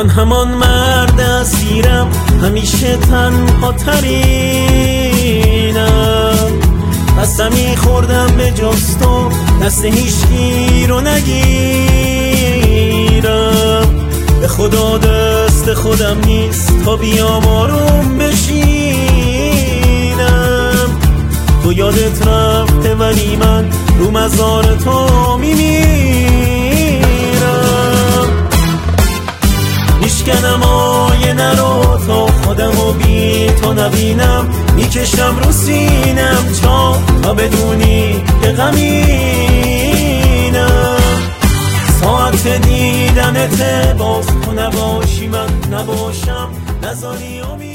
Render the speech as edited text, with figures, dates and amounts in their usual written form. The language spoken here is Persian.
من همان مرد اسیرم، همیشه تنها ترینم. قسمی خوردم به جز تو دست هیچکی رو نگیرم. به خدا دست خودم نیست تا بیام آروم بشینم. تو یادت رفته ولی من رو مزار تو میمیرم. میشکنم آینه رو تا خودمو بی تو نبینم. میکشم رو سینم تا بدونی که غمینم. ساعت دیدنت باز تو نباشی من نباشم، نذاری